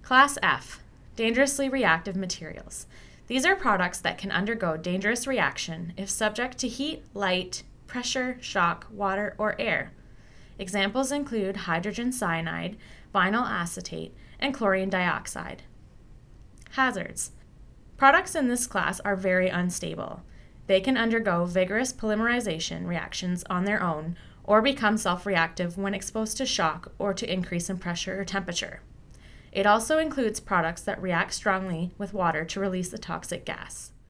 Class F, dangerously reactive materials. These are products that can undergo dangerous reaction if subject to heat, light, pressure, shock, water, or air. Examples include hydrogen cyanide, vinyl acetate, and chlorine dioxide. Hazards. Products in this class are very unstable. They can undergo vigorous polymerization reactions on their own or become self-reactive when exposed to shock or to increase in pressure or temperature. It also includes products that react strongly with water to release a toxic gas.